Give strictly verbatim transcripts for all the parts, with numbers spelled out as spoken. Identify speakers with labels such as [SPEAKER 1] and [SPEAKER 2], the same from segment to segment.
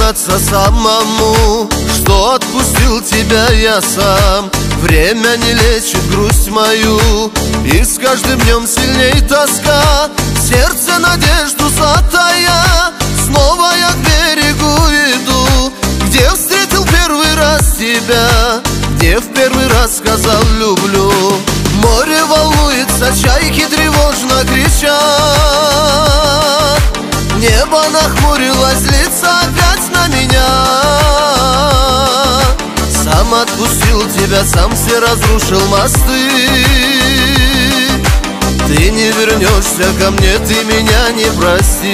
[SPEAKER 1] ругаться самому, что отпустил тебя я сам. Время не лечит грусть мою, и с каждым днем сильней тоска. В сердце надежду затая, снова я к берегу иду, где встретил первый раз тебя, где в первый раз сказал люблю. Море волнуется, чайки тревожно кричат, небо нахмурилось, злится опять на меня. Сам отпустил тебя, сам все разрушил мосты. Ты не вернешься ко мне, ты меня не простишь.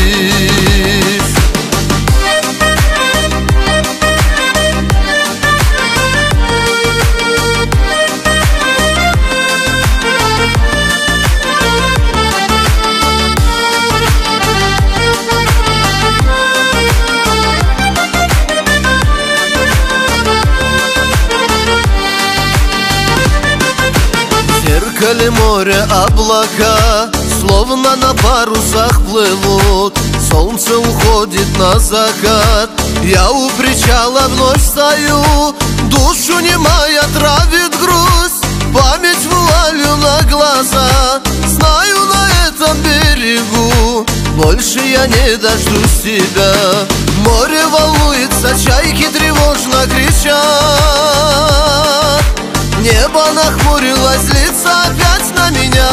[SPEAKER 1] В зеркале моря облака словно на парусах плывут. Солнце уходит на закат, я у причала вновь стою. Душу немая травит грусть, память вуалью на глаза. Знаю, на этом берегу больше я не дождусь тебя. Море волнуется, чайки тревожно кричат, небо нахмурилось, злится опять на меня.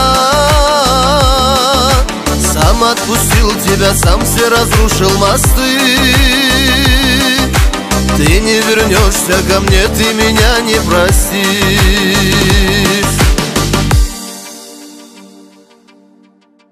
[SPEAKER 1] Сам отпустил тебя, сам все разрушил мосты. Ты не вернешься ко мне, ты меня не простишь.